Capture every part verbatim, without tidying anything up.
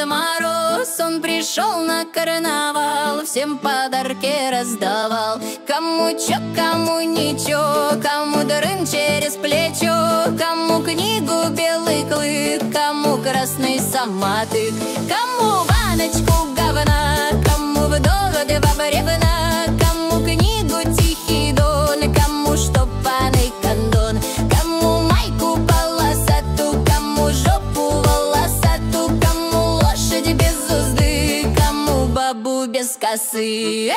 Мороз, он пришел на карнавал, всем подарки раздавал. Кому чё, кому ничего, кому дрын через плечо, кому книгу белый клык, кому красный самотык, кому баночку говна, кому вдовы два бревна, кому книгу тихий дон, кому штопанный кондон, кому майку полосату, кому жопу волосату, кому лошадь без узды, кому бабу без косы.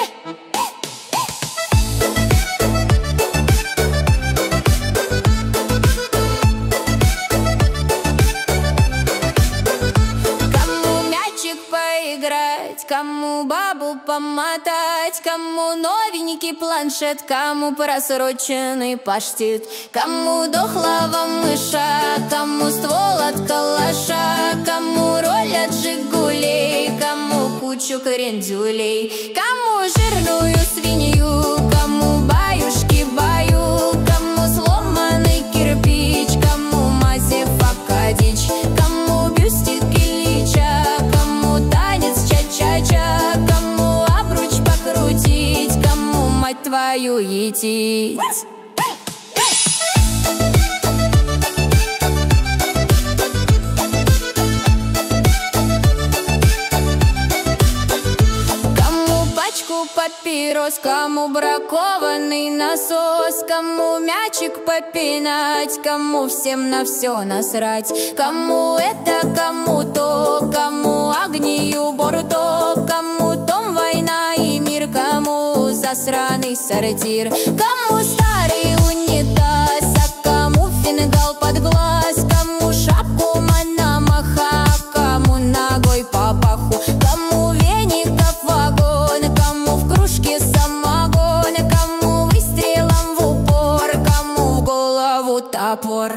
Кому бабу помотать, кому новенький планшет, кому просроченный паштет, кому дохлого мыша, кому ствол от калаша, кому роль от жигулей, кому кучу крендюлей, кому жирную свинью, кому баюшки-баю, кому сломанный кирпич, кому Мазефака дичь, кому бюстик Ильича, кому танец ча-ча-ча, кому обруч покрутить, кому мать твою етить. Папирос, кому бракованный насос, кому мячик попинать, кому всем на все насрать, кому это, кому то, кому огнию борто, кому дом, война и мир, кому засраный сортир, кому старый унитаз, а кому фингал под глаз, кому шапку Мономаха, кому ногой по паху, кому веников вагон, кому в кружке самогон, кому выстрелом в упор, кому в голову топор.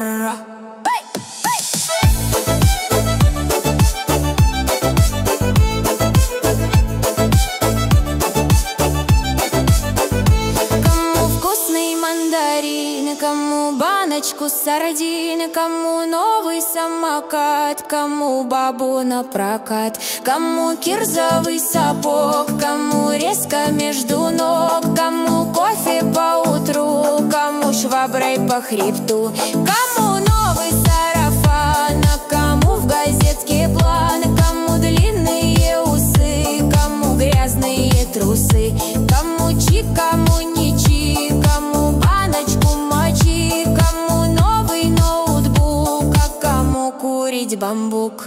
Кому баночку сардин, кому новый самокат, кому бабу на прокат, кому кирзовый сапог, кому резко между ног, кому кофе по утру, кому шваброй по хребту, кому новый сарафан, а кому в газетке план, кому длинные усы, кому грязные трусы, кому чик, кому не чик, кому баночку мочи, кому новый ноутбук, а кому курить бамбук.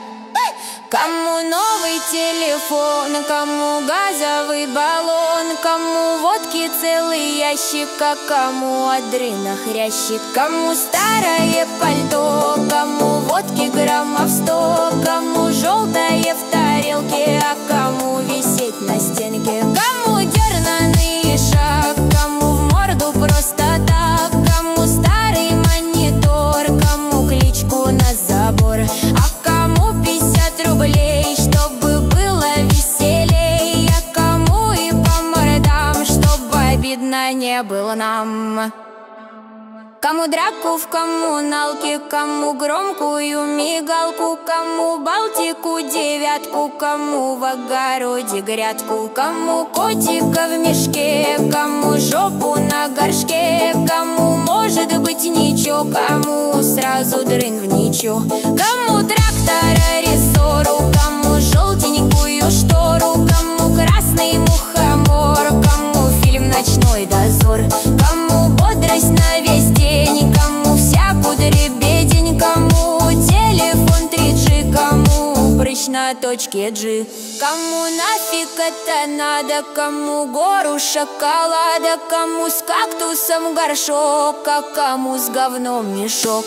Кому новый телефон, кому газовый баллон, кому водки целый ящик, а кому адрена хрящик, кому старое пальто, кому водки граммов сто, кому желтое в тарелке, а кому висеть на стенке, кому дернаный шаг, кому в морду просто так, кому старый монитор, кому кличку на забор, а кому пятьдесят рублей, чтобы было веселей, а кому и по мордам, чтобы обидно не было нам. Кому драку в коммуналке, кому громкую мигалку, кому Балтику девятку, кому в огороде грядку, кому котика в мешке, кому жопу на горшке, кому может быть ничего, кому сразу дрын в ничего, кому трактора рессору, кому желтенькую штору, кому красный мухомор, кому фильм «Ночной дозор», кому бодрость на весь день, кому всякую дребедень, кому телефон три джи, кому прыщ на точке G, кому нафиг это надо, кому гору шоколада, кому с кактусом горшок, а кому с говном мешок.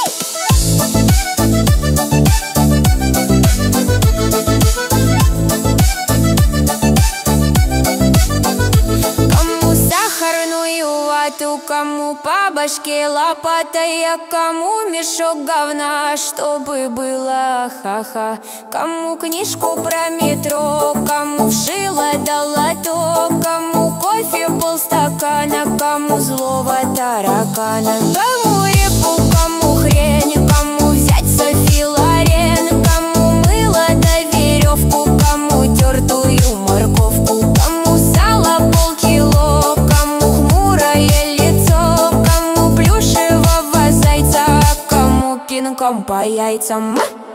Кому по башке лопатой, а кому мешок говна, чтобы было ха-ха, кому книжку про метро, кому вшила да лото, кому кофе полстакана, кому злого таракана, кому репу, кому хрень, кому взять Софи Лорен, кому мыло да пинком по яйцам.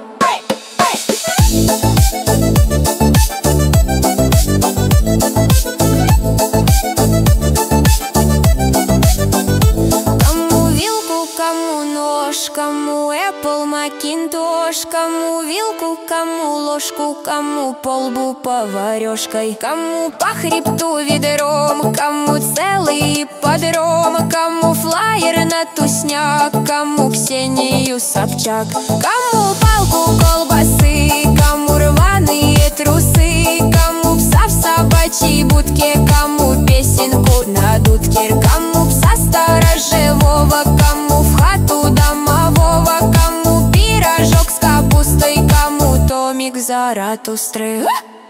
Кому вилку, кому нож, кому Apple Macintosh, кому вилку, кому ложку, кому полбу поварешкой, кому по хребту ведром, кому целый подром, кому флаер на тусняк, кому Ксению Собчак, кому палку колбасы, кому рваные трусы, кому пса в собачьей будке, кому песенку на дудке, кому пса сторожевого, кому в хату домового, кому пирожок с капустой, кому томик Заратустры.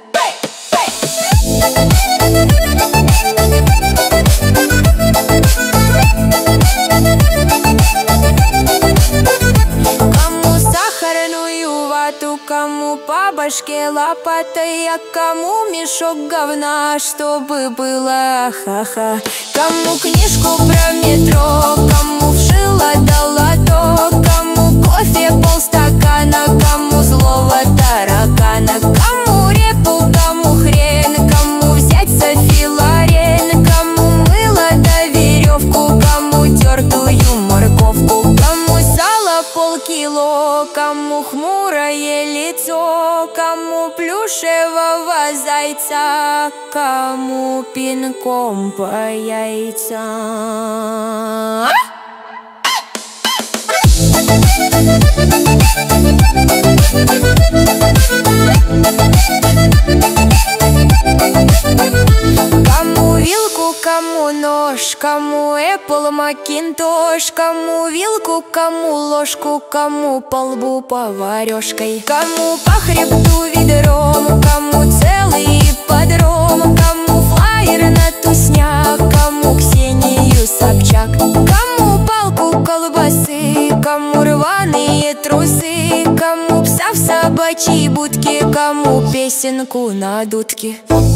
Кому сахарную вату, кому по башке лопатой, а кому мешок говна, чтобы было ха-ха. Кому книжку про метро, кому вшила да лоток, кому кофе полстакана, кому злого таракана, кому репу, кому хрен, кому взять Софи Лорен, кому мыло да веревку, кому тертую морковку, кому сало полкило, кому хмурое лицо, кому плюшевого зайца, кому пинком по яйцам. Кому вилку, кому нож, кому Apple Macintosh, кому вилку, кому ложку, кому по лбу поварешкой, кому по хребту ведром, кому целый подром, кому флаер на тусняк, кому Ксению Собчак, кому палку колбасы, кому рваные трусы, кому пса в собачьей будке, кому песенку на дудке.